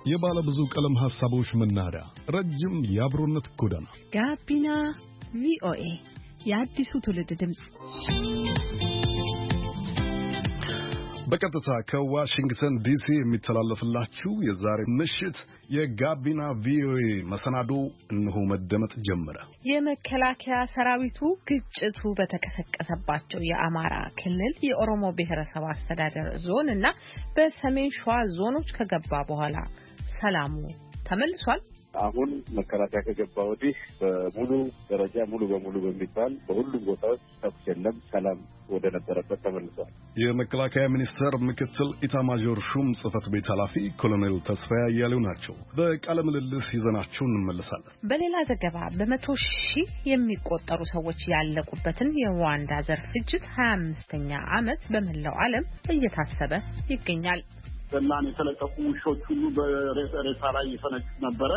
የባለ ብዙ ቀለም ሐሳቦች መናኸሪያ፣ ረጅም የአብሮነት ጎዳና ጋቢና ቪኦኤ የአዲሱ ትውልድ ድምጽ በቀጥታ ከዋሽንግተን ዲሲ የሚተላለፍላችሁ የዛሬ ምሽት የጋቢና ቪኦኤ መሰናዶ እነሆ መደመጥ ጀመረ። የመከላከያ ሰራዊቱ ግጭቱ በተቀሰቀሰባቸው የአማራ ክልል የኦሮሞ ብሔረሰብ አስተዳደር ዞን እና በሰሜን ሸዋ ዞኖች ከገባ በኋላ ሰላሙ ተመልሷል። አሁን መከላከያ ከገባ ወዲህ በሙሉ ደረጃ ሙሉ በሙሉ በሚባል በሁሉም ቦታዎች ተኩስ የለም፣ ሰላም ወደ ነበረበት ተመልሷል። የመከላከያ ሚኒስቴር ምክትል ኢታማዦር ሹም ጽሕፈት ቤት ኃላፊ ኮሎኔል ተስፋዬ አያሌው ናቸው። በቃለ ምልልስ ይዘናቸው እንመለሳለን። በሌላ ዘገባ በመቶ ሺህ የሚቆጠሩ ሰዎች ያለቁበትን የሩዋንዳ ዘር ፍጅት 25ኛ ዓመት በመላው ዓለም እየታሰበ ይገኛል። በላን የተለቀቁ ውሾች ሁሉ በሬሳ ላይ ይፈነጩ ነበረ።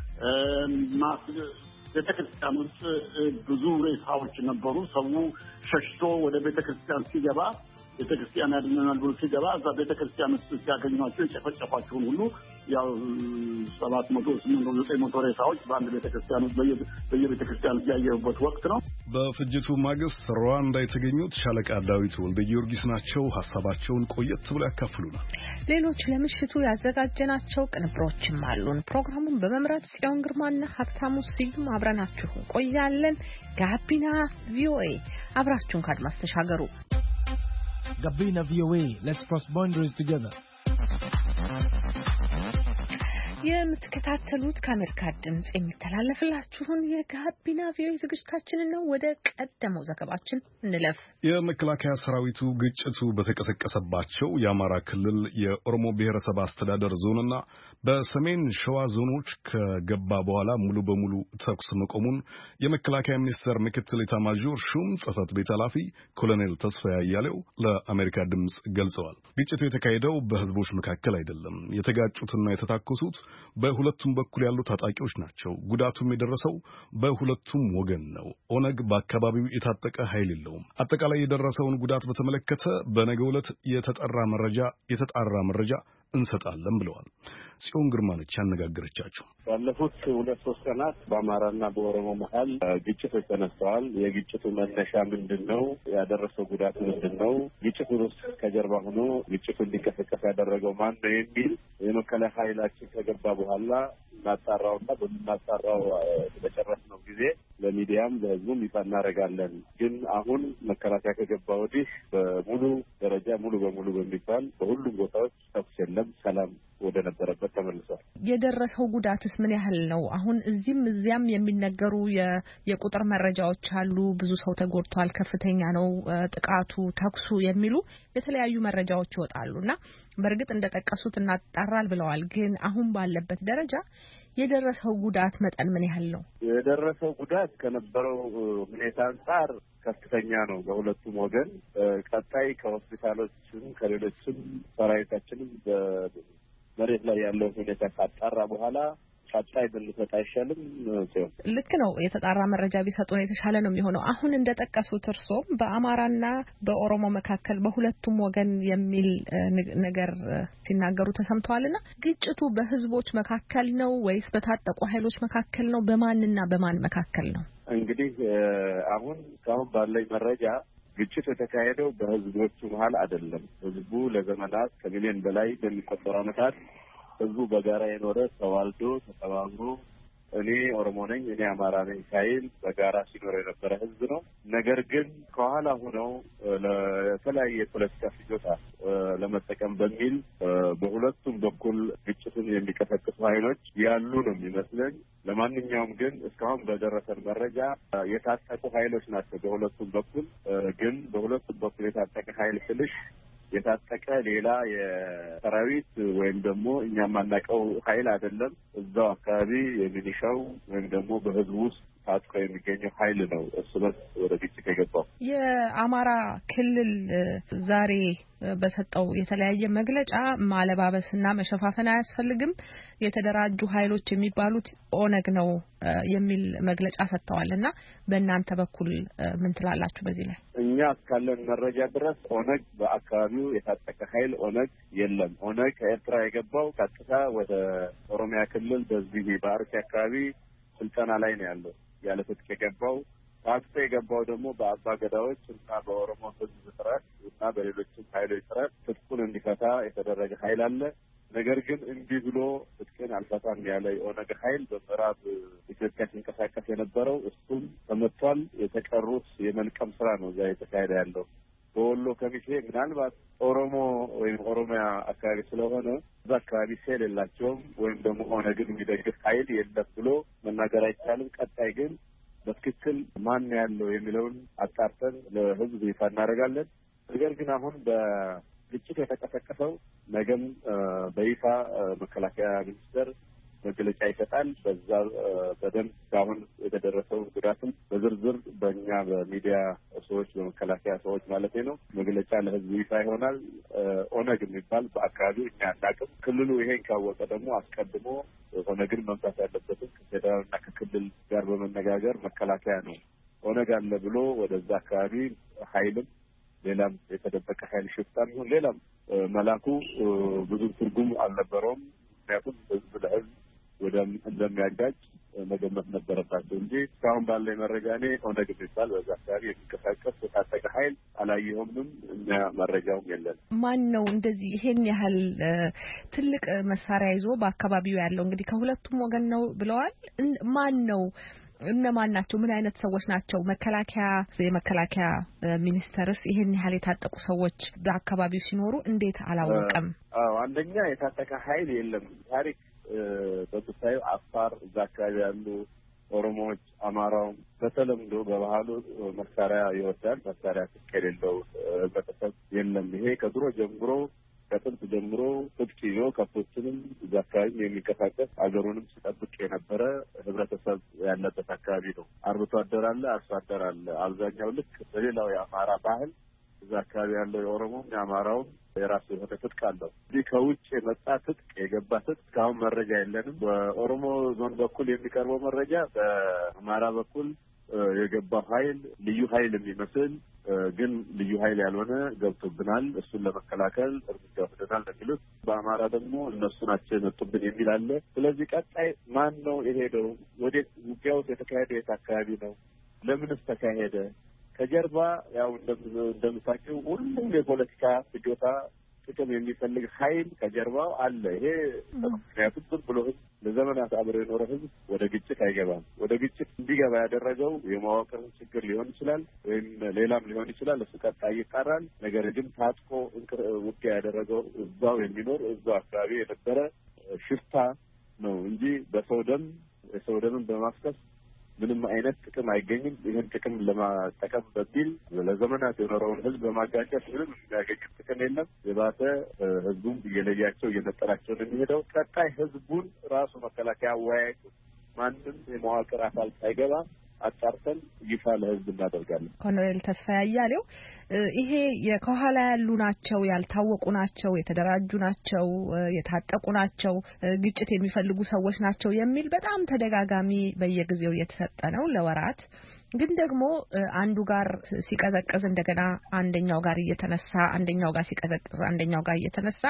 ቤተክርስቲያን ውስጥ ብዙ ሬሳዎች ነበሩ። ሰው ሸሽቶ ወደ ቤተክርስቲያን ሲገባ ቤተክርስቲያን ያድነናል ብሎ ሲገባ እዛ ቤተክርስቲያን ውስጥ ሲያገኟቸው የጨፈጨፏቸውን ሁሉ ያው 700 800 900 ሬሳዎች በአንድ ቤተክርስቲያን ውስጥ በየቤተክርስቲያኑ ያየሁበት ወቅት ነው። በፍጅቱ ማግስት ሩዋንዳ የተገኙት ሻለቃ ዳዊት ወልደ ጊዮርጊስ ናቸው። ሐሳባቸውን ቆየት ብለው ያካፍሉናል። ሌሎች ለምሽቱ ያዘጋጀናቸው ቅንብሮችም አሉን። ፕሮግራሙን በመምራት ጽዮን ግርማና ሀብታሙ ስዩም አብረናችሁ ቆያለን። ጋቢና ቪኦኤ አብራችሁን ካድማስ ተሻገሩ። Gabina VOA, let's cross boundaries together. የምትከታተሉት ከአሜሪካ ድምጽ የሚተላለፍላችሁን የጋቢና ቪኦኤ ዝግጅታችንን ነው። ወደ ቀደመው ዘገባችን እንለፍ። የመከላከያ ሰራዊቱ ግጭቱ በተቀሰቀሰባቸው የአማራ ክልል የኦሮሞ ብሔረሰብ አስተዳደር ዞንና በሰሜን ሸዋ ዞኖች ከገባ በኋላ ሙሉ በሙሉ ተኩስ መቆሙን የመከላከያ ሚኒስቴር ምክትል ኢታማዦር ሹም ጽሕፈት ቤት ኃላፊ ኮሎኔል ተስፋዬ አያሌው ለአሜሪካ ድምጽ ገልጸዋል። ግጭቱ የተካሄደው በህዝቦች መካከል አይደለም። የተጋጩትና የተታኮሱት በሁለቱም በኩል ያሉ ታጣቂዎች ናቸው። ጉዳቱም የደረሰው በሁለቱም ወገን ነው። ኦነግ በአካባቢው የታጠቀ ኃይል የለውም። አጠቃላይ የደረሰውን ጉዳት በተመለከተ በነገው ዕለት የተጣራ መረጃ እንሰጣለን ብለዋል። ጽዮን ግርማ ነች ያነጋገረቻቸው። ባለፉት 2-3 ቀናት በአማራና በኦሮሞ መሀል ግጭቶች ተነስተዋል። የግጭቱ መነሻ ምንድነው? ያደረሰው ጉዳት ምንድነው? ግጭቱ ውስጥ ከጀርባ ሆኖ ግጭቱ እንዲቀሰቀስ ያደረገው ማን ነው የሚል የመከላከያ ኃይላችን ከገባ በኋላ እናጣራውና በምናጣራው በጨረስነው ጊዜ ለሚዲያም ለህዝቡም ይፋ እናደርጋለን። ግን አሁን መከላከያ ከገባ ወዲህ በሙሉ ደረጃ ሙሉ በሙሉ በሚባል በሁሉም ቦታዎች ተኩስ የለም፣ ሰላም ወደ ነበረበት ተመልሷል። የደረሰው ጉዳትስ ምን ያህል ነው? አሁን እዚህም እዚያም የሚነገሩ የቁጥር መረጃዎች አሉ። ብዙ ሰው ተጎድቷል፣ ከፍተኛ ነው ጥቃቱ፣ ተኩሱ የሚሉ የተለያዩ መረጃዎች ይወጣሉና በእርግጥ እንደጠቀሱት እናጣራል ብለዋል። ግን አሁን ባለበት ደረጃ የደረሰው ጉዳት መጠን ምን ያህል ነው? የደረሰው ጉዳት ከነበረው ሁኔታ አንጻር ከፍተኛ ነው በሁለቱም ወገን። ቀጣይ ከሆስፒታሎችም ከሌሎችም ሰራዊታችንም በመሬት ላይ ያለው ሁኔታ ካጣራ በኋላ ቀጣይ ብንሰጥ አይሻልም? ልክ ነው። የተጣራ መረጃ ቢሰጡን የተሻለ ነው የሚሆነው። አሁን እንደጠቀሱት እርሶም በአማራና በኦሮሞ መካከል በሁለቱም ወገን የሚል ነገር ሲናገሩ ተሰምተዋልና ግጭቱ በህዝቦች መካከል ነው ወይስ በታጠቁ ኃይሎች መካከል ነው? በማንና በማን መካከል ነው? እንግዲህ አሁን ባለኝ መረጃ ግጭት የተካሄደው በህዝቦቹ መሀል አይደለም። ህዝቡ ለዘመናት ከሚሊዮን በላይ በሚቆጠሩ ዓመታት ህዝቡ በጋራ የኖረ ተዋልዶ ተጠባብሮ እኔ ኦሮሞ ነኝ እኔ አማራ ነኝ ሳይል በጋራ ሲኖር የነበረ ህዝብ ነው። ነገር ግን ከኋላ ሆነው ለተለያየ የፖለቲካ ፍጆታ ለመጠቀም በሚል በሁለቱም በኩል ግጭቱን የሚቀሰቅሱ ኃይሎች ያሉ ነው የሚመስለኝ። ለማንኛውም ግን እስካሁን በደረሰን መረጃ የታጠቁ ኃይሎች ናቸው በሁለቱም በኩል። ግን በሁለቱም በኩል የታጠቀ ኃይል ስልሽ የታጠቀ ሌላ የሰራዊት ወይም ደግሞ እኛ የማናውቀው ኃይል አይደለም። እዛው አካባቢ የሚሊሻው ወይም ደግሞ በህዝቡ ውስጥ ታጥቆ የሚገኘው ኃይል ነው እሱ ወደ ግጭት የገባው። የአማራ ክልል ዛሬ በሰጠው የተለያየ መግለጫ ማለባበስና መሸፋፈን አያስፈልግም፣ የተደራጁ ኃይሎች የሚባሉት ኦነግ ነው የሚል መግለጫ ሰጥተዋልና በእናንተ በኩል ምን ትላላችሁ በዚህ ላይ? እኛ እስካለን መረጃ ድረስ ኦነግ በአካባቢው የታጠቀ ኃይል ኦነግ የለም። ኦነግ ከኤርትራ የገባው ቀጥታ ወደ ኦሮሚያ ክልል በዚህ በአርሲ አካባቢ ስልጠና ላይ ነው ያለው። ያለ ትጥቅ የገባው ታጥቆ የገባው ደግሞ በአባ ገዳዎች እና በኦሮሞ ሕዝብ ጥረት እና በሌሎችም ኃይሎች ጥረት ትጥቁን እንዲፈታ የተደረገ ኃይል አለ። ነገር ግን እንዲህ ብሎ ትጥቅን አልፈታም ያለ የኦነግ ኃይል በምዕራብ ኢትዮጵያ ሲንቀሳቀስ የነበረው እሱም ተመቷል። የተቀሩት የመልቀም ስራ ነው እዛ የተካሄደ ያለው። በወሎ ከሚሴ ምናልባት ኦሮሞ ወይም ኦሮሚያ አካባቢ ስለሆነ እዛ አካባቢ ሴል የላቸውም ወይም ደግሞ ኦነግን የሚደግፍ ኃይል የለም ብሎ መናገር አይቻልም። ቀጣይ ግን በትክክል ማን ያለው የሚለውን አጣርተን ለህዝብ ይፋ እናደርጋለን። ነገር ግን አሁን በግጭት የተቀሰቀሰው ነገም በይፋ መከላከያ ሚኒስቴር መግለጫ ይሰጣል። በዛ በደንብ አሁን የተደረሰው ጉዳትም በዝርዝር በእኛ በሚዲያ ሰዎች በመከላከያ ሰዎች ማለት ነው መግለጫ ለህዝብ ይፋ ይሆናል። ኦነግ የሚባል በአካባቢው እኛ አናውቅም። ክልሉ ይሄን ካወቀ ደግሞ አስቀድሞ ኦነግን መምታት ያለበትን ከፌዴራልና ከክልል ጋር በመነጋገር መከላከያ ነው ኦነግ አለ ብሎ ወደዛ አካባቢ ኃይልም ሌላም የተደበቀ ኃይል ሽፍታም ይሁን ሌላም መላኩ ብዙ ትርጉም አልነበረውም። ምክንያቱም ህዝብ ለህዝብ እንደሚያጋጭ መገመት ነበረባቸው እንጂ እስካሁን ባለኝ መረጃ እኔ ኦነግ የሚባል በዛ አካባቢ የሚንቀሳቀስ የታጠቀ ኃይል አላየሁምም። እኛ መረጃውም የለን። ማን ነው እንደዚህ ይሄን ያህል ትልቅ መሳሪያ ይዞ በአካባቢው ያለው? እንግዲህ ከሁለቱም ወገን ነው ብለዋል። ማን ነው? እነማን ናቸው? ምን አይነት ሰዎች ናቸው? የመከላከያ ሚኒስቴርስ ይሄን ያህል የታጠቁ ሰዎች በአካባቢው ሲኖሩ እንዴት አላወቀም? አንደኛ የታጠቀ ኃይል የለም። ታሪክ በምታዩ አፋር እዛ አካባቢ ያሉ ኦሮሞዎች፣ አማራው በተለምዶ በባህሉ መሳሪያ ይወዳል። መሳሪያ ትጥቅ የሌለው ህብረተሰብ የለም። ይሄ ከድሮ ጀምሮ ከጥንት ጀምሮ ትጥቅ ይዞ ከብቶችንም እዛ አካባቢ የሚንቀሳቀስ አገሩንም ሲጠብቅ የነበረ ህብረተሰብ ያለበት አካባቢ ነው። አርብቶ አደር አለ፣ አርሶ አደር አለ። አብዛኛው ልክ በሌላው የአማራ ባህል እዛ አካባቢ ያለው የኦሮሞም የአማራውም የራሱ የሆነ ትጥቅ አለው። እዚህ ከውጭ የመጣ ትጥቅ የገባ ትጥቅ እስካሁን መረጃ የለንም። በኦሮሞ ዞን በኩል የሚቀርበው መረጃ በአማራ በኩል የገባው ኃይል ልዩ ኃይል የሚመስል ግን ልዩ ኃይል ያልሆነ ገብቶብናል፣ እሱን ለመከላከል እርምጃ ወስደናል የሚሉት። በአማራ ደግሞ እነሱ ናቸው የመጡብን የሚል አለ። ስለዚህ ቀጣይ ማን ነው የሄደው? ወዴት ውጊያውስ የተካሄደው? የት አካባቢ ነው? ለምንስ ተካሄደ? ከጀርባ ያው እንደምታውቂው ሁሉም የፖለቲካ ፍጆታ ጥቅም የሚፈልግ ኃይል ከጀርባው አለ። ይሄ ምክንያቱም ዝም ብሎ ህዝብ ለዘመናት አብሮ የኖረ ህዝብ ወደ ግጭት አይገባም። ወደ ግጭት እንዲገባ ያደረገው የመዋቅር ችግር ሊሆን ይችላል ወይም ሌላም ሊሆን ይችላል። እሱ ቀጣይ ይጣራል። ነገር ግን ታጥቆ ውጊያ ያደረገው እዛው የሚኖር እዛው አካባቢ የነበረ ሽፍታ ነው እንጂ የሰው ደምን በማፍሰስ ምንም አይነት ጥቅም አይገኝም። ይህን ጥቅም ለማጠቀም በሚል ለዘመናት የኖረውን ህዝብ በማጋጨት ምንም የሚያገኙት ጥቅም የለም። የባሰ ህዝቡም እየለያቸው እየነጠላቸው ነው የሚሄደው። ቀጣይ ህዝቡን ራሱ መከላከያ አወያይቶ ማንም የመዋቅር አካል ሳይገባ አጣርተን ይፋ ለህዝብ እናደርጋለን። ኮሎኔል ተስፋዬ አያሌው ይሄ ከኋላ ያሉ ናቸው፣ ያልታወቁ ናቸው፣ የተደራጁ ናቸው፣ የታጠቁ ናቸው፣ ግጭት የሚፈልጉ ሰዎች ናቸው የሚል በጣም ተደጋጋሚ በየጊዜው እየተሰጠ ነው ለወራት። ግን ደግሞ አንዱ ጋር ሲቀዘቅዝ እንደገና አንደኛው ጋር እየተነሳ አንደኛው ጋር ሲቀዘቅዝ አንደኛው ጋር እየተነሳ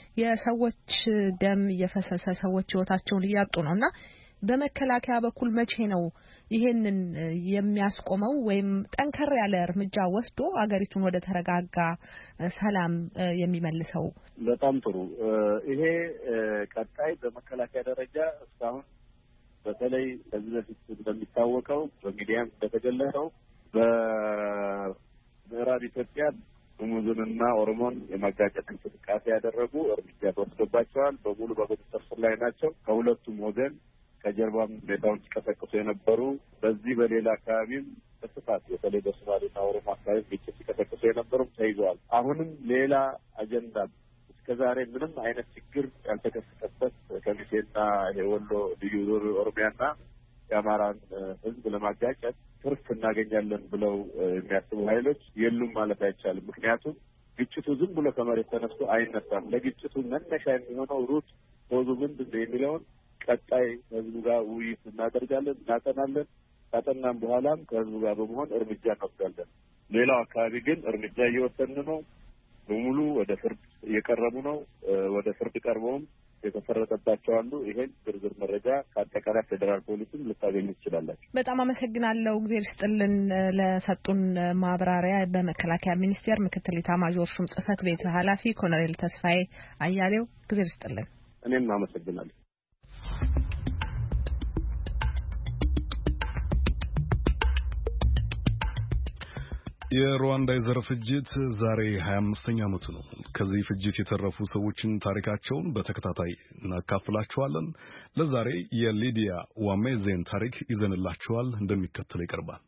የሰዎች ደም እየፈሰሰ ሰዎች ህይወታቸውን እያጡ ነውና በመከላከያ በኩል መቼ ነው ይሄንን የሚያስቆመው ወይም ጠንከር ያለ እርምጃ ወስዶ አገሪቱን ወደ ተረጋጋ ሰላም የሚመልሰው? በጣም ጥሩ። ይሄ ቀጣይ በመከላከያ ደረጃ እስካሁን በተለይ ከዚህ በፊት እንደሚታወቀው በሚዲያም እንደተገለጸው በምዕራብ ኢትዮጵያ ሙሙዝንና ኦሮሞን የማጋጨት እንቅስቃሴ ያደረጉ እርምጃ ተወስዶባቸዋል። በሙሉ በቁጥጥር ስር ላይ ናቸው። ከሁለቱም ወገን ከጀርባም ሁኔታውን ሲቀሰቅሱ የነበሩ በዚህ በሌላ አካባቢም በስፋት በተለይ በሶማሌና ኦሮሞ አካባቢ ግጭት ሲቀሰቅሱ የነበሩም ተይዘዋል። አሁንም ሌላ አጀንዳ እስከዛሬ ምንም አይነት ችግር ያልተከሰተበት ከሚሴና የወሎ ልዩ ዞን ኦሮሚያና የአማራን ህዝብ ለማጋጨት ትርፍ እናገኛለን ብለው የሚያስቡ ኃይሎች የሉም ማለት አይቻልም። ምክንያቱም ግጭቱ ዝም ብሎ ከመሬት ተነስቶ አይነሳም። ለግጭቱ መነሻ የሚሆነው ሩት ኮዙ ምንድን ነው የሚለውን ቀጣይ ህዝቡ ጋር ውይይት እናደርጋለን፣ እናጠናለን። ካጠናም በኋላም ከህዝቡ ጋር በመሆን እርምጃ እንወስዳለን። ሌላው አካባቢ ግን እርምጃ እየወሰድን ነው። በሙሉ ወደ ፍርድ እየቀረቡ ነው። ወደ ፍርድ ቀርበውም የተፈረደባቸው አሉ። ይሄን ዝርዝር መረጃ ከአጠቃላይ ፌዴራል ፖሊስም ልታገኙ ትችላላችሁ። በጣም አመሰግናለሁ። እግዚአብሔር ይስጥልን ለሰጡን ማብራሪያ። በመከላከያ ሚኒስቴር ምክትል ኢታማዦር ሹም ጽህፈት ቤት ኃላፊ ኮሎኔል ተስፋዬ አያሌው እግዚአብሔር ይስጥልን። እኔም አመሰግናለሁ። የሩዋንዳ የዘር ፍጅት ዛሬ 25ኛ ዓመቱ ነው። ከዚህ ፍጅት የተረፉ ሰዎችን ታሪካቸውን በተከታታይ እናካፍላችኋለን። ለዛሬ የሊዲያ ዋሜዜን ታሪክ ይዘንላችኋል፣ እንደሚከተለው ይቀርባል።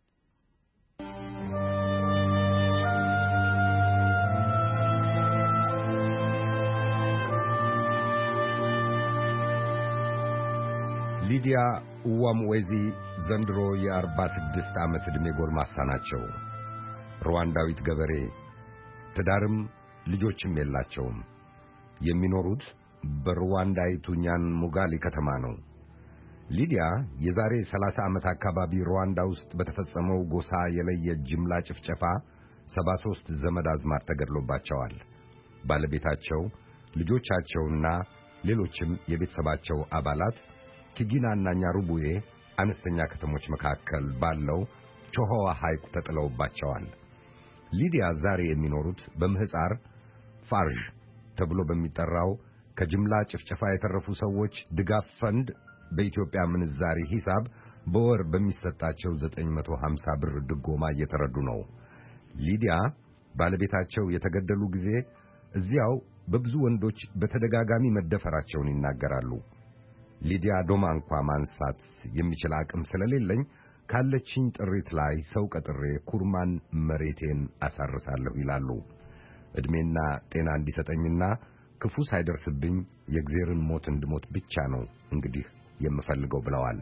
ሊዲያ ዋምዌዚ ዘንድሮ የ46 ዓመት ዕድሜ ጎልማሳ ናቸው። ሩዋንዳዊት ገበሬ፣ ትዳርም ልጆችም የላቸውም። የሚኖሩት በሩዋንዳይቱ ኛን ሙጋሊ ከተማ ነው። ሊዲያ የዛሬ 30 ዓመት አካባቢ ሩዋንዳ ውስጥ በተፈጸመው ጎሳ የለየ ጅምላ ጭፍጨፋ 73 ዘመድ አዝማድ ተገድሎባቸዋል። ባለቤታቸው፣ ልጆቻቸውና ሌሎችም የቤተሰባቸው አባላት ኪጊናና ኛሩቡዬ አነስተኛ ከተሞች መካከል ባለው ቾሆዋ ሐይቅ ተጥለውባቸዋል። ሊዲያ ዛሬ የሚኖሩት በምህፃር ፋርዥ ተብሎ በሚጠራው ከጅምላ ጭፍጨፋ የተረፉ ሰዎች ድጋፍ ፈንድ በኢትዮጵያ ምንዛሪ ሂሳብ በወር በሚሰጣቸው 950 ብር ድጎማ እየተረዱ ነው። ሊዲያ ባለቤታቸው የተገደሉ ጊዜ እዚያው በብዙ ወንዶች በተደጋጋሚ መደፈራቸውን ይናገራሉ። ሊዲያ ዶማ እንኳ ማንሳት የሚችል አቅም ስለሌለኝ ካለችኝ ጥሪት ላይ ሰው ቀጥሬ ኩርማን መሬቴን አሳርሳለሁ ይላሉ። ዕድሜና ጤና እንዲሰጠኝና ክፉ ሳይደርስብኝ የእግዚአብሔርን ሞት እንድሞት ብቻ ነው እንግዲህ የምፈልገው ብለዋል።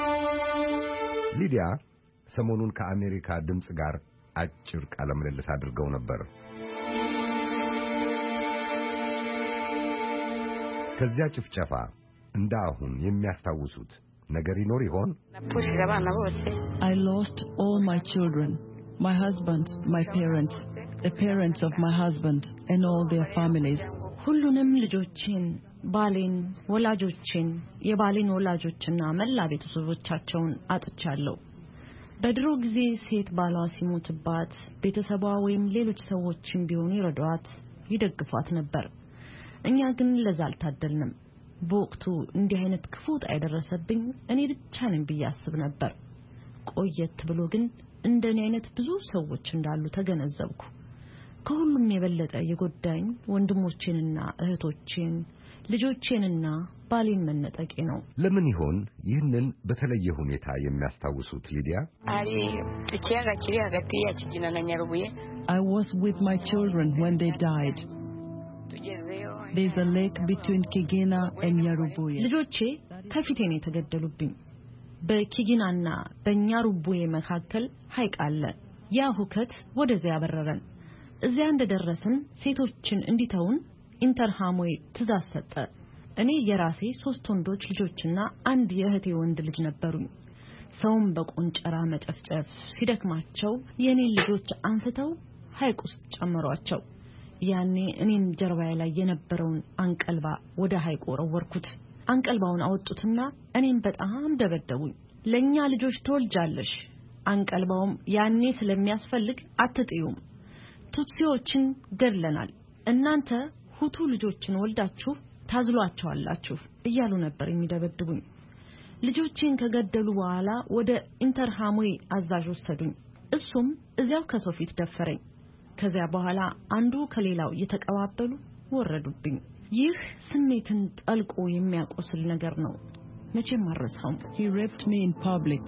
ሊዲያ ሰሞኑን ከአሜሪካ ድምፅ ጋር አጭር ቃለ ምልልስ አድርገው ነበር። ከዚያ ጭፍጨፋ እንደ አሁን የሚያስታውሱት ነገር ይኖር ይሆን? I lost all my children, my husband, my parents, the parents of my husband and all their families. ሁሉንም ልጆቼን፣ ባሌን፣ ወላጆቼን፣ የባሌን ወላጆችና መላ ቤተሰቦቻቸውን አጥቻለሁ። በድሮ ጊዜ ሴት ባሏ ሲሞትባት ቤተሰቧ ወይም ሌሎች ሰዎችም ቢሆኑ ይረዷት፣ ይደግፏት ነበር። እኛ ግን ለዛ አልታደልንም። በወቅቱ እንዲህ አይነት ክፉ ዕጣ የደረሰብኝ እኔ ብቻ ነኝ ብዬ አስብ ነበር። ቆየት ብሎ ግን እንደኔ አይነት ብዙ ሰዎች እንዳሉ ተገነዘብኩ። ከሁሉም የበለጠ የጎዳኝ ወንድሞቼንና እህቶቼን፣ ልጆቼንና ባሌን መነጠቄ ነው። ለምን ይሆን ይህንን በተለየ ሁኔታ የሚያስታውሱት ሊዲያ? I was with my children when they died. There's a lake between Kigina and Nyarubuye. ልጆቼ ከፊቴ ነው የተገደሉብኝ። በኪጊናና በኛሩቡዬ መካከል ሐይቅ አለ። ያ ሁከት ወደዚያ ያበረረን። እዚያ እንደደረስን ሴቶችን እንዲተውን ኢንተርሃሞይ ትእዛዝ ሰጠ። እኔ የራሴ 3 ወንዶች ልጆችና አንድ የእህቴ ወንድ ልጅ ነበሩኝ። ሰውም በቆንጨራ መጨፍጨፍ ሲደክማቸው የኔን ልጆች አንስተው ሐይቅ ውስጥ ጨመሯቸው። ያኔ እኔም ጀርባዬ ላይ የነበረውን አንቀልባ ወደ ሐይቁ ወረወርኩት። አንቀልባውን አወጡትና እኔም በጣም ደበደቡኝ። ለኛ ልጆች ተወልጃለሽ፣ አንቀልባውም ያኔ ስለሚያስፈልግ አትጥዩም፣ ቱትሲዎችን ገድለናል፣ እናንተ ሁቱ ልጆችን ወልዳችሁ ታዝሏቸዋላችሁ እያሉ ነበር የሚደበድቡኝ። ልጆቼን ከገደሉ በኋላ ወደ ኢንተርሃሞይ አዛዥ ወሰዱኝ። እሱም እዚያው ከሰው ፊት ደፈረኝ። ከዚያ በኋላ አንዱ ከሌላው እየተቀባበሉ ወረዱብኝ። ይህ ስሜትን ጠልቆ የሚያቆስል ነገር ነው። መቼም አልረሳውም። He raped me in public.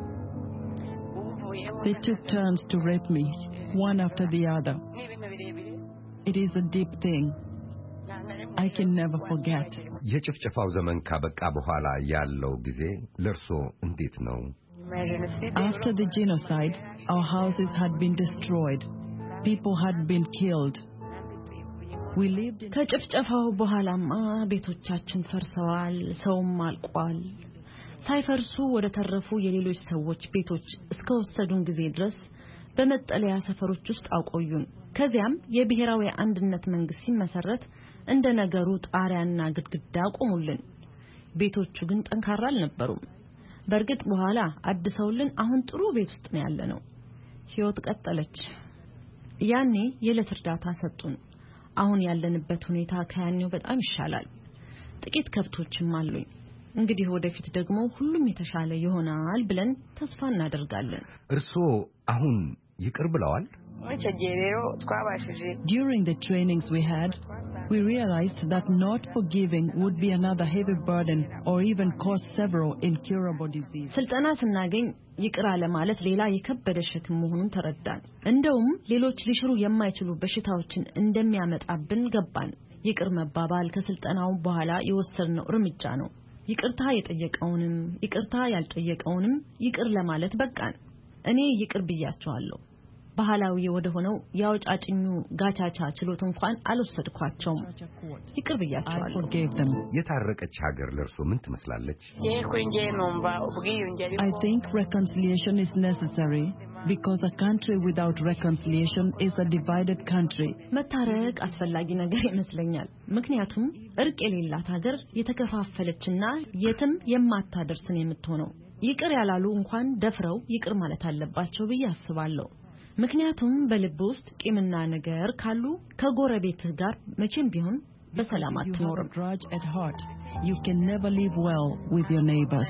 They took turns to rape me, one after the other. It is a deep thing. I can never forget. የጭፍጨፋው ዘመን ካበቃ በኋላ ያለው ጊዜ ለርሶ እንዴት ነው? After the genocide, our houses had been destroyed. People had been killed. We lived in ከጭፍጨፋው በኋላማ ቤቶቻችን ፈርሰዋል፣ ሰውም አልቋል። ሳይፈርሱ ወደ ተረፉ የሌሎች ሰዎች ቤቶች እስከወሰዱን ጊዜ ድረስ በመጠለያ ሰፈሮች ውስጥ አቆዩን። ከዚያም የብሔራዊ አንድነት መንግስት ሲመሰረት እንደ ነገሩ ጣሪያና ግድግዳ ቆሙልን። ቤቶቹ ግን ጠንካራ አልነበሩም። በርግጥ በኋላ አድሰውልን አሁን ጥሩ ቤት ውስጥ ነው ያለነው። ህይወት ቀጠለች። ያኔ የዕለት እርዳታ ሰጡን። አሁን ያለንበት ሁኔታ ከያኔው በጣም ይሻላል። ጥቂት ከብቶችም አሉኝ። እንግዲህ ወደፊት ደግሞ ሁሉም የተሻለ ይሆናል ብለን ተስፋ እናደርጋለን። እርሶ አሁን ይቅር ብለዋል? During the trainings we had, we realized that not forgiving would be another heavy burden or even cause several incurable diseases. ስልጠና ስናገኝ ይቅር ለማለት ሌላ የከበደ ሸክም መሆኑን ተረዳን። እንደውም ሌሎች ሊሽሩ የማይችሉ በሽታዎችን እንደሚያመጣብን ገባን። ይቅር መባባል ከስልጠናው በኋላ የወሰድነው እርምጃ ነው። ይቅርታ የጠየቀውንም ይቅርታ ያልጠየቀውንም ይቅር ለማለት በቃን። እኔ ይቅር ብያቸዋለሁ። ባህላዊ ወደ ሆነው ያውጫጭኙ ጋቻቻ ችሎት እንኳን አልወሰድኳቸውም። ይቅር ብያቸዋለሁ። የታረቀች ሀገር ለርሶ ምን ትመስላለች? I think reconciliation is necessary because a country without reconciliation is a divided country. መታረቅ አስፈላጊ ነገር ይመስለኛል። ምክንያቱም እርቅ የሌላት ሀገር የተከፋፈለችና የትም የማታደርስን የምትሆነው። ይቅር ያላሉ እንኳን ደፍረው ይቅር ማለት አለባቸው ብዬ አስባለሁ። ምክንያቱም በልብ ውስጥ ቂምና ነገር ካሉ ከጎረቤትህ ጋር መቼም ቢሆን በሰላም አትኖርም። You can never live well with your neighbors.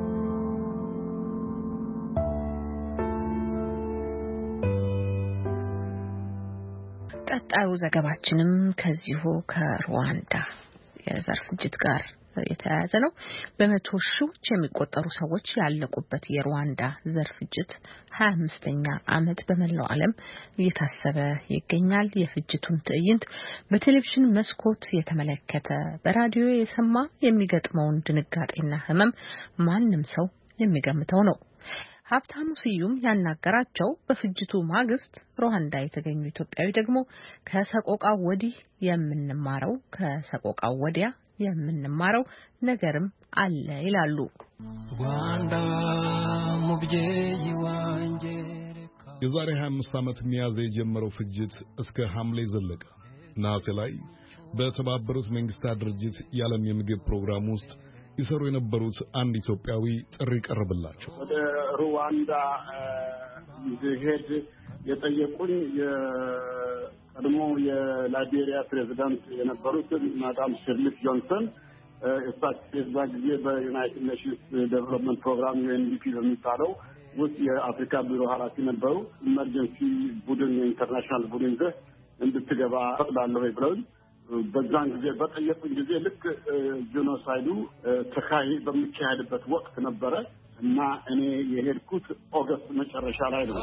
ቀጣዩ ዘገባችንም ከዚሁ ከሩዋንዳ የዘር ፍጅት ጋር የተያያዘ ነው። በመቶ ሺዎች የሚቆጠሩ ሰዎች ያለቁበት የሩዋንዳ ዘር ፍጅት 25ኛ ዓመት በመላው ዓለም እየታሰበ ይገኛል። የፍጅቱን ትዕይንት በቴሌቪዥን መስኮት የተመለከተ በራዲዮ የሰማ የሚገጥመውን ድንጋጤና ህመም ማንም ሰው የሚገምተው ነው። ሀብታሙ ስዩም ያናገራቸው በፍጅቱ ማግስት ሩዋንዳ የተገኙ ኢትዮጵያዊ ደግሞ ከሰቆቃው ወዲህ የምንማረው ከሰቆቃው ወዲያ የምንማረው ነገርም አለ ይላሉ። የዛሬ 25 ዓመት ሚያዝያ የጀመረው ፍጅት እስከ ሐምሌ ዘለቀ። ነሐሴ ላይ በተባበሩት መንግስታት ድርጅት የዓለም የምግብ ፕሮግራም ውስጥ ይሰሩ የነበሩት አንድ ኢትዮጵያዊ ጥሪ ቀረበላቸው። ወደ ሩዋንዳ ሄድ የጠየቁኝ ቀድሞ የላይቤሪያ ፕሬዝዳንት የነበሩት ማዳም ሸርሊፍ ጆንሰን እሳቸው የዛ ጊዜ በዩናይትድ ኔሽንስ ዴቨሎፕመንት ፕሮግራም ዩኤንዲፒ በሚባለው ውስጥ የአፍሪካ ቢሮ ኃላፊ ነበሩ። ኢመርጀንሲ ቡድን የኢንተርናሽናል ቡድን ይዘህ እንድትገባ ፈቅዳለሁ ብለውኝ በዛን ጊዜ በጠየቁኝ ጊዜ ልክ ጄኖሳይዱ በሚካሄድበት ወቅት ነበረ እና እኔ የሄድኩት ኦገስት መጨረሻ ላይ ነው።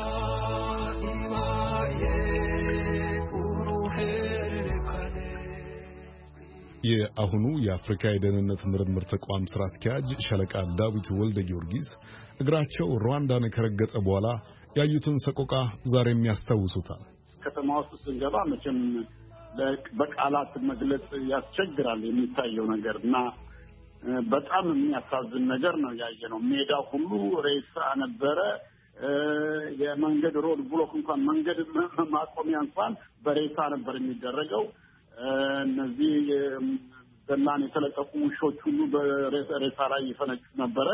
የአሁኑ የአፍሪካ የደህንነት ምርምር ተቋም ስራ አስኪያጅ ሻለቃ ዳዊት ወልደ ጊዮርጊስ እግራቸው ሩዋንዳን ከረገጠ በኋላ ያዩትን ሰቆቃ ዛሬም ያስታውሱታል። ከተማ ውስጥ ስንገባ መቼም በቃላት መግለጽ ያስቸግራል የሚታየው ነገር እና በጣም የሚያሳዝን ነገር ነው ያየነው። ሜዳው ሁሉ ሬሳ ነበረ። የመንገድ ሮድ ብሎክ እንኳን መንገድ ማቆሚያ እንኳን በሬሳ ነበር የሚደረገው። እነዚህ ዘላን የተለቀቁ ውሾች ሁሉ በሬሳ ላይ ይፈነጩ ነበረ።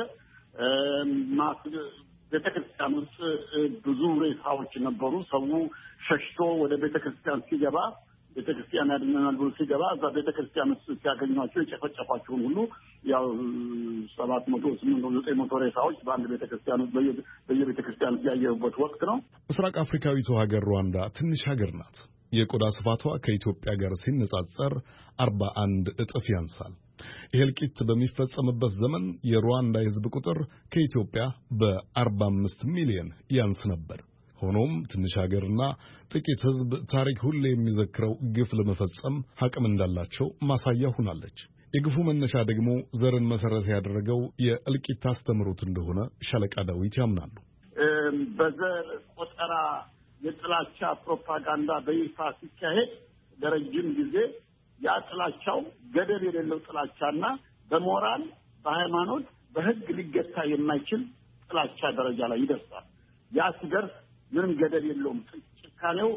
ቤተክርስቲያን ውስጥ ብዙ ሬሳዎች ነበሩ። ሰው ሸሽቶ ወደ ቤተክርስቲያን ሲገባ ቤተክርስቲያን ያድነናል ብሎ ሲገባ እዛ ቤተክርስቲያን ውስጥ ሲያገኟቸው የጨፈጨፏቸውን ሁሉ ያው 700 800 900 ሬሳዎች በአንድ ቤተክርስቲያን ውስጥ በየቤተክርስቲያኑ ያየሁበት ወቅት ነው። ምስራቅ አፍሪካዊቱ ሀገር ሩዋንዳ ትንሽ ሀገር ናት። የቆዳ ስፋቷ ከኢትዮጵያ ጋር ሲነጻጸር 41 እጥፍ ያንሳል። ይህ እልቂት በሚፈጸምበት ዘመን የሩዋንዳ የሕዝብ ቁጥር ከኢትዮጵያ በ45 ሚሊዮን ያንስ ነበር። ሆኖም ትንሽ ሀገርና ጥቂት ሕዝብ ታሪክ ሁሌ የሚዘክረው ግፍ ለመፈጸም አቅም እንዳላቸው ማሳያ ሆናለች። የግፉ መነሻ ደግሞ ዘርን መሰረት ያደረገው የእልቂት አስተምሮት እንደሆነ ሻለቃ ዳዊት ያምናሉ። በዘር ቆጠራ የጥላቻ ፕሮፓጋንዳ በይፋ ሲካሄድ ለረጅም ጊዜ ያ ጥላቻው ገደብ የሌለው ጥላቻና በሞራል በሃይማኖት በሕግ ሊገታ የማይችል ጥላቻ ደረጃ ላይ ይደርሳል። ያ ሲደርስ ምንም ገደብ የለውም። ጭካኔው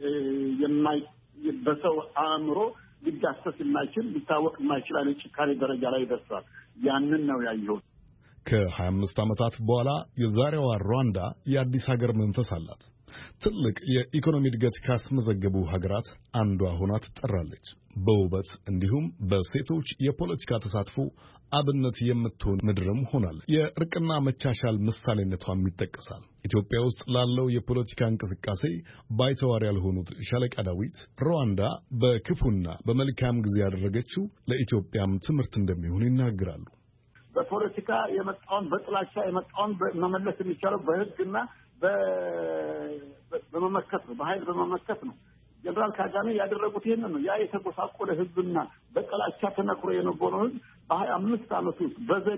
በሰው አእምሮ ሊዳሰስ የማይችል ሊታወቅ የማይችል አይነት ጭካኔ ደረጃ ላይ ይደርሳል። ያንን ነው ያየሁት። ከ25 ዓመታት በኋላ የዛሬዋ ሩዋንዳ የአዲስ ሀገር መንፈስ አላት። ትልቅ የኢኮኖሚ እድገት ካስመዘገቡ ሀገራት አንዷ ሆና ትጠራለች። በውበት እንዲሁም በሴቶች የፖለቲካ ተሳትፎ አብነት የምትሆን ምድርም ሆናለች። የእርቅና መቻቻል ምሳሌነቷም ይጠቀሳል። ኢትዮጵያ ውስጥ ላለው የፖለቲካ እንቅስቃሴ ባይተዋር ያልሆኑት ሻለቃ ዳዊት ሩዋንዳ በክፉና በመልካም ጊዜ ያደረገችው ለኢትዮጵያም ትምህርት እንደሚሆን ይናገራሉ። በፖለቲካ የመጣውን በጥላቻ የመጣውን መመለስ የሚቻለው በሕግና በመመከት ነው፣ በኃይል በመመከት ነው። ጀነራል ካጋሜ ያደረጉት ይሄንን ነው። ያ የተጎሳቆለ ሕዝብና በጥላቻ ተነክሮ የነበረው ሕዝብ በ25 ዓመት ውስጥ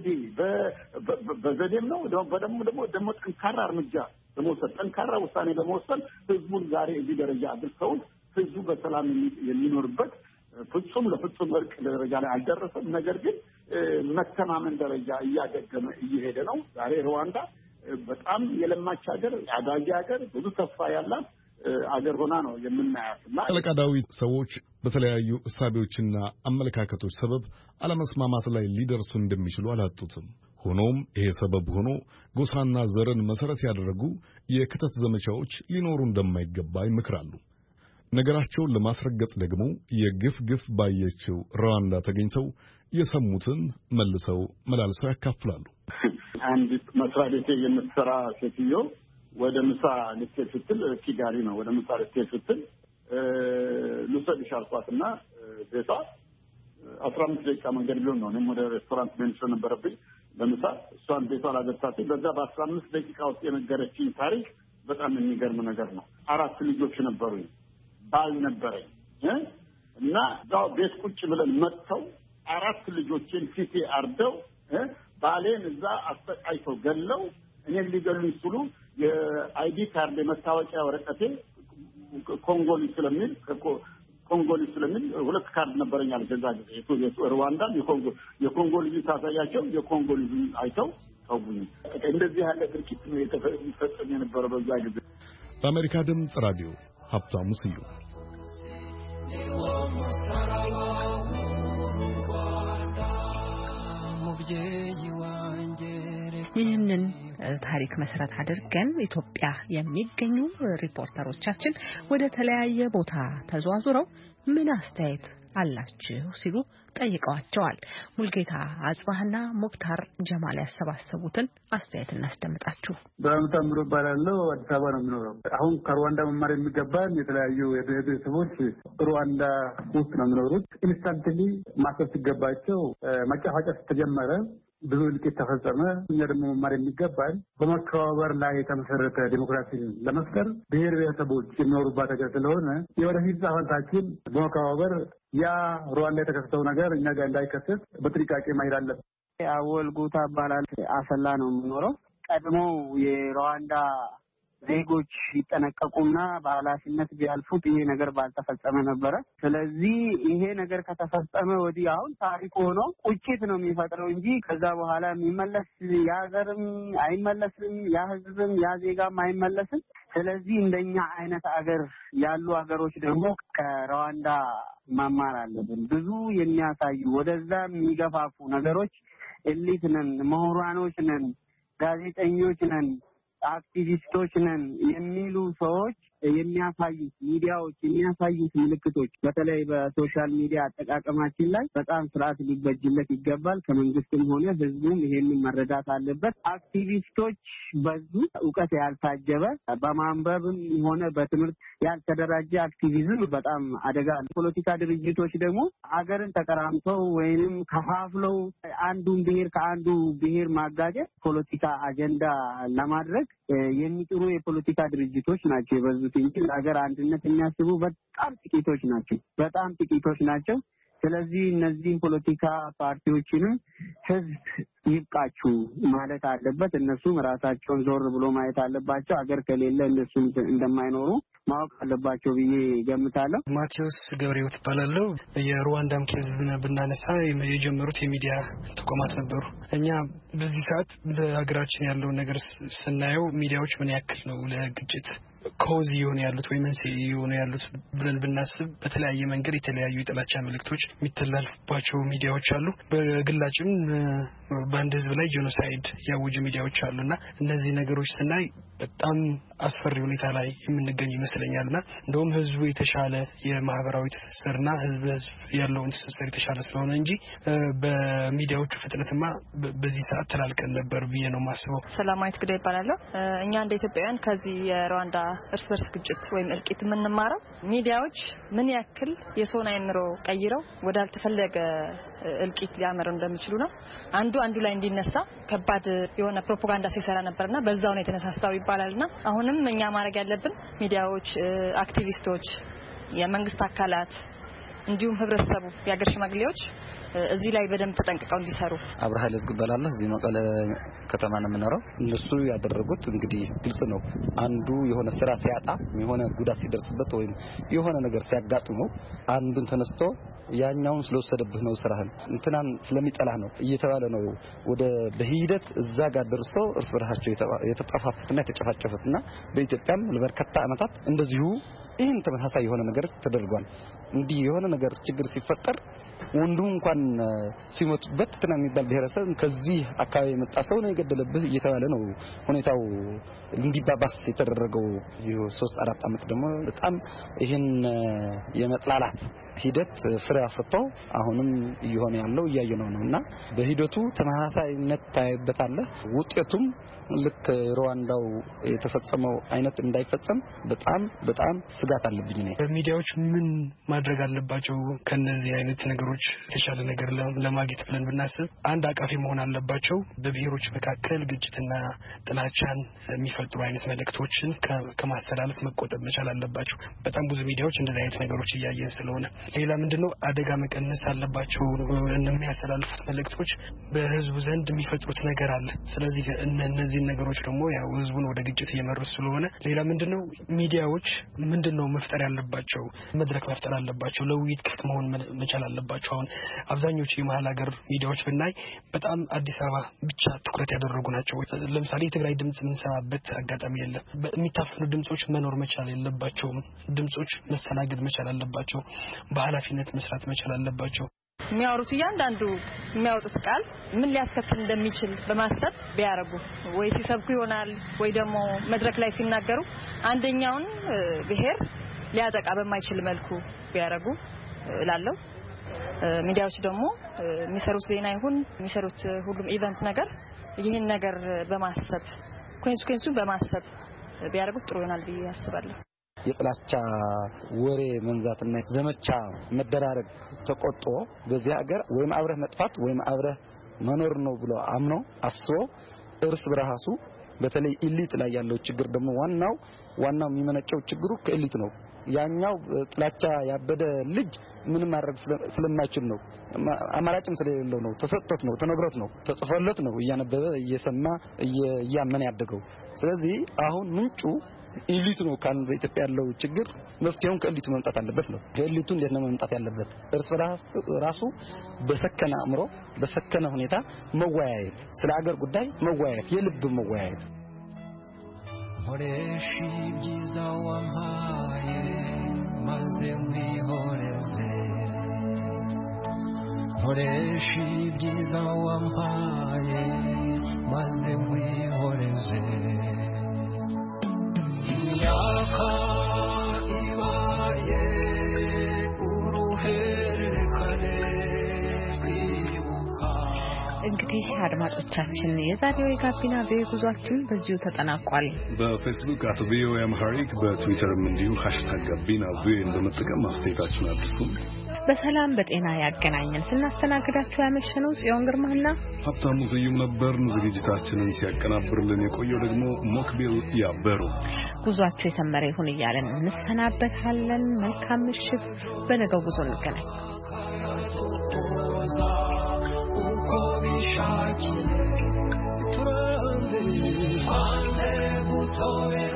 በዘዴም ነው ደግሞ ጠንካራ እርምጃ በመውሰድ ጠንካራ ውሳኔ በመወሰን ሕዝቡን ዛሬ እዚህ ደረጃ አድርሰው ሕዝቡ በሰላም የሚኖርበት ፍጹም ለፍጹም እርቅ ደረጃ ላይ አልደረሰም። ነገር ግን መተማመን ደረጃ እያገገመ እየሄደ ነው። ዛሬ ሩዋንዳ በጣም የለማች ሀገር፣ አዳጊ ሀገር፣ ብዙ ተስፋ ያላት አገር ሆና ነው የምናያት። እና ሻለቃ ዳዊት ሰዎች በተለያዩ እሳቤዎችና አመለካከቶች ሰበብ አለመስማማት ላይ ሊደርሱ እንደሚችሉ አላጡትም። ሆኖም ይሄ ሰበብ ሆኖ ጎሳና ዘርን መሰረት ያደረጉ የክተት ዘመቻዎች ሊኖሩ እንደማይገባ ይመክራሉ። ነገራቸውን ለማስረገጥ ደግሞ የግፍ ባየችው ሩዋንዳ ተገኝተው የሰሙትን መላልሰው ያካፍላሉ። አንድ መስሪያ ቤት የምትሰራ ሴትዮ ወደ ምሳ ልትሄድ ስትል ኪጋሊ ነው ወደ ምሳ ልትሄድ ስትል ልውሰድሽ አልኳትና ቤቷ 15 ደቂቃ መንገድ ቢሆን ነው። እኔም ወደ ሬስቶራንት መሄድ ስለነበረብኝ ለምሳ እሷን ቤቷ ላገርታት በዛ በ15 ደቂቃ ውስጥ የነገረችኝ ታሪክ በጣም የሚገርም ነገር ነው። 4 ልጆች ነበሩኝ፣ ባል ነበረኝ እና እዛው ቤት ቁጭ ብለን መጥተው 4 ልጆችን ፊቴ አርደው ባሌን እዛ አስተቃይተው ገለው እኔን ሊገሉኝ ሲሉ የአይዲ ካርድ የመታወቂያ ወረቀቴ ኮንጎሊ ስለሚል 2 ካርድ ነበረኛል። ከዛ ጊዜ ሩዋንዳ የኮንጎ ልጅ ታሳያቸው የኮንጎ ልጅ አይተው ተውኝ። እንደዚህ ያለ ድርጊት ነው የተፈጸመ የነበረው በዛ ጊዜ። በአሜሪካ ድምፅ ራዲዮ ሀብታሙ ስዩም። ይህንን ታሪክ መሰረት አድርገን ኢትዮጵያ የሚገኙ ሪፖርተሮቻችን ወደ ተለያየ ቦታ ተዘዋውረው ምን አስተያየት አላችሁ ሲሉ ጠይቀዋቸዋል። ሙልጌታ አጽባህና ሙክታር ጀማል ያሰባሰቡትን አስተያየት እናስደምጣችሁ። በአምታምሮ ባላለው አዲስ አበባ ነው የሚኖረው። አሁን ከሩዋንዳ መማር የሚገባን የተለያዩ የብሔረሰቦች ሩዋንዳ ውስጥ ነው የሚኖሩት። ኢንስታንትሊ ማሰብ ሲገባቸው መጫፋጫፍ ተጀመረ። ብዙ ልቂት ተፈጸመ። እኛ ደግሞ መማር የሚገባን በመከባበር ላይ የተመሰረተ ዲሞክራሲን ለመፍጠር ብሔር ብሔረሰቦች የሚኖሩባት ሀገር ስለሆነ የወደፊት ዕጣ ፈንታችን በመከባበር ያ ሩዋንዳ የተከሰተው ነገር እኛ ጋር እንዳይከሰት በጥንቃቄ ማሄድ አለብን። አወል ጉታ ይባላል። አሰላ ነው የምኖረው። ቀድሞ የሩዋንዳ ዜጎች ይጠነቀቁና በኃላፊነት ቢያልፉት ይሄ ነገር ባልተፈጸመ ነበረ። ስለዚህ ይሄ ነገር ከተፈጸመ ወዲህ አሁን ታሪክ ሆኖ ቁጭት ነው የሚፈጥረው እንጂ ከዛ በኋላ የሚመለስ ያ ዘርም አይመለስም፣ ያ ህዝብም ያ ዜጋም አይመለስም። ስለዚህ እንደኛ አይነት አገር ያሉ አገሮች ደግሞ ከሩዋንዳ መማር አለብን። ብዙ የሚያሳዩ ወደዛ የሚገፋፉ ነገሮች ኤሊት ነን፣ ምሁራኖች ነን፣ ጋዜጠኞች ነን፣ አክቲቪስቶች ነን የሚሉ ሰዎች የሚያሳዩት ሚዲያዎች የሚያሳዩት ምልክቶች በተለይ በሶሻል ሚዲያ አጠቃቀማችን ላይ በጣም ስርዓት ሊበጅለት ይገባል። ከመንግስትም ሆነ ህዝቡም ይሄንን መረዳት አለበት። አክቲቪስቶች በዙ እውቀት ያልታጀበ በማንበብም ሆነ በትምህርት ያልተደራጀ አክቲቪዝም በጣም አደጋ ነው። ፖለቲካ ድርጅቶች ደግሞ አገርን ተቀራምተው ወይንም ከፋፍለው አንዱን ብሔር ከአንዱ ብሔር ማጋጨት ፖለቲካ አጀንዳ ለማድረግ የሚጥሩ የፖለቲካ ድርጅቶች ናቸው የበዙት እንጂ ለሀገር አንድነት የሚያስቡ በጣም ጥቂቶች ናቸው። ስለዚህ እነዚህ ፖለቲካ ፓርቲዎችንም ህዝብ ይብቃችሁ ማለት አለበት። እነሱም ራሳቸውን ዞር ብሎ ማየት አለባቸው። አገር ከሌለ እነሱ እንደማይኖሩ ማወቅ አለባቸው ብዬ ገምታለሁ። ማቴዎስ ገብሬው ተባላለው የሩዋንዳም ኬዝ ብናነሳ የጀመሩት የሚዲያ ተቋማት ነበሩ። እኛ በዚህ ሰዓት በሀገራችን ያለው ነገር ስናየው ሚዲያዎች ምን ያክል ነው ለግጭት ኮዝ የሆነ ያሉት ወይ መንስኤ የሆነ ያሉት ብለን ብናስብ በተለያየ መንገድ የተለያዩ የጥላቻ መልእክቶች የሚተላለፉባቸው ሚዲያዎች አሉ። በግላጭም በአንድ ህዝብ ላይ ጄኖሳይድ ያወጁ ሚዲያዎች አሉና እነዚህ ነገሮች ስናይ በጣም አስፈሪ ሁኔታ ላይ የምንገኝ ይመስለኛልና እንደውም ህዝቡ የተሻለ የማህበራዊ ትስስርና ህዝብ ያለውን ትስስር የተሻለ ስለሆነ እንጂ በሚዲያዎቹ ፍጥነትማ በዚህ ሰዓት ተላልቀን ነበር ብዬ ነው ማስበው። ሰላማዊት ግዳ ይባላል። እኛ እንደ ኢትዮጵያውያን ከዚህ የሩዋንዳ እርስ በርስ ግጭት ወይም እልቂት የምንማረው ሚዲያዎች ምን ያክል የሰውን አይምሮ ቀይረው ወዳልተፈለገ እልቂት ሊያመሩ እንደሚችሉ ነው። አንዱ ላይ እንዲነሳ ከባድ የሆነ ፕሮፓጋንዳ ሲሰራ ነበርና በዛው ነው የተነሳሳው ይባላልና አሁንም እኛ ማድረግ ያለብን ሚዲያዎች፣ አክቲቪስቶች፣ የመንግስት አካላት እንዲሁም ህብረተሰቡ የሀገር ሽማግሌዎች እዚህ ላይ በደንብ ተጠንቅቀው እንዲሰሩ። አብርሃ ለዝግበላል እዚህ መቀለ ከተማ ነው የምኖረው። እነሱ ያደረጉት እንግዲህ ግልጽ ነው። አንዱ የሆነ ስራ ሲያጣ የሆነ ጉዳት ሲደርስበት ወይም የሆነ ነገር ሲያጋጥመው አንዱን ተነስቶ ያኛውን ስለወሰደብህ ነው ስራህን እንትናን ስለሚጠላህ ነው እየተባለ ነው ወደ በሂደት እዛ ጋር ደርሶ እርስ በርሳቸው የተጠፋፉትና የተጨፋጨፉትና በኢትዮጵያም ለበርካታ አመታት እንደዚሁ ይህን ተመሳሳይ የሆነ ነገር ተደርጓል። እንዲህ የሆነ ነገር ችግር ሲፈጠር ወንዱ እንኳን ሲሞትበት ትና የሚባል ብሔረሰብ ከዚህ አካባቢ የመጣ ሰው ነው የገደለብህ እየተባለ ነው ሁኔታው እንዲባባስ የተደረገው። እዚህ 3-4 አመት ደግሞ በጣም ይሄን የመጥላላት ሂደት ፍሬ አፍርቶ አሁንም እየሆነ ያለው እያየነው ነውና በሂደቱ ተመሳሳይነት ታይበታል። ውጤቱም ልክ ሩዋንዳው የተፈጸመው አይነት እንዳይፈጸም በጣም ስጋት አለብኝ ነኝ። ሚዲያዎች ምን ማድረግ አለባቸው ከነዚህ አይነት ነገሮች የተሻለ ነገር ለማግኘት ብለን ብናስብ አንድ አቃፊ መሆን አለባቸው። በብሔሮች መካከል ግጭትና ጥላቻን የሚፈጥሩ አይነት መልእክቶችን ከማስተላለፍ መቆጠብ መቻል አለባቸው። በጣም ብዙ ሚዲያዎች እንደዚህ አይነት ነገሮች እያየን ስለሆነ ሌላ ምንድነው አደጋ መቀነስ አለባቸው። የሚያስተላልፉት መልእክቶች በህዝቡ ዘንድ የሚፈጥሩት ነገር አለ። ስለዚህ እነዚህ ነገሮች ደግሞ ያው ህዝቡን ወደ ግጭት እየመሩት ስለሆነ ሌላ ምንድነው ሚዲያዎች ምንድነው መፍጠር ያለባቸው መድረክ መፍጠር አለባቸው። ለውይይት ክፍት መሆን መቻል አለባቸው። አሁን አብዛኞቹ የመሃል ሀገር ሚዲያዎች ብናይ በጣም አዲስ አበባ ብቻ ትኩረት ያደረጉ ናቸው። ለምሳሌ የትግራይ ድምጽ ምንሰማበት አጋጣሚ የለም። የሚታፈኑ ድምጾች መኖር መቻል የለባቸውም። ድምጾች መስተናገድ መቻል አለባቸው። በኃላፊነት መስራት መቻል አለባቸው። የሚያወሩት እያንዳንዱ የሚያወጡት ቃል ምን ሊያስከትል እንደሚችል በማሰብ ቢያረጉ ወይ ሲሰብኩ ይሆናል ወይ ደግሞ መድረክ ላይ ሲናገሩ አንደኛውን ብሔር ሊያጠቃ በማይችል መልኩ ቢያረጉ እላለሁ። ሚዲያዎች ደግሞ የሚሰሩት ዜና ይሁን የሚሰሩት ሁሉም ኢቨንት ነገር ይህን ነገር በማሰብ ኮንሲኩዌንሱን በማሰብ ቢያረጉት ጥሩ ይሆናል ብዬ አስባለሁ። የጥላቻ ወሬ መንዛትና ዘመቻ መደራረግ ተቆጥቶ በዚህ ሀገር ወይም አብረህ መጥፋት ወይም አብረህ መኖር ነው ብሎ አምኖ አስቦ እርስ በራሱ በተለይ ኢሊት ላይ ያለው ችግር ደግሞ ዋናው የሚመነጨው ችግሩ ከኢሊት ነው። ያኛው ጥላቻ ያበደ ልጅ ምንም ማድረግ ስለማይችል ነው። አማራጭም ስለሌለው ነው። ተሰጥቶት ነው፣ ተነግሮት ነው፣ ተጽፎለት ነው እያነበበ እየሰማ እያመነ ያደገው። ስለዚህ አሁን ምንጩ ኢሊት ነው ካለ በኢትዮጵያ ያለው ችግር መፍትሄውን ከኢሊቱ መምጣት አለበት ነው። ከኢሊቱ እንዴት ነው መምጣት ያለበት? እርስ በራሱ በሰከነ አእምሮ በሰከነ ሁኔታ መወያየት፣ ስለ ሀገር ጉዳይ መወያየት፣ የልብ መወያየት። ሆሬሺ ጂዛው አምሃዬ ማዘሚ ሆሬዘ ሆሬሺ ጂዛው አምሃዬ ማዘሚ ሆሬዘ እንግዲህ እንግዲህ አድማጮቻችን የዛሬው የጋቢና ቪኦኤ ጉዟችን በዚሁ ተጠናቋል። በፌስቡክ @voamharic በትዊተርም እንዲሁ #ጋቢናቪኦኤን በመጠቀም አስተያየታችሁን አድርሱን። በሰላም በጤና ያገናኘን። ስናስተናግዳችሁ ያመሸነው ጽዮን ግርማና ሀብታሙ ስዩም ነበርን። ዝግጅታችንን ሲያቀናብርልን የቆየው ደግሞ ሞክቢል ያበሩ። ጉዟችሁ የሰመረ ይሁን እያለን እንሰናበታለን። መልካም ምሽት። በነገው ጉዞ እንገናኝ። Quando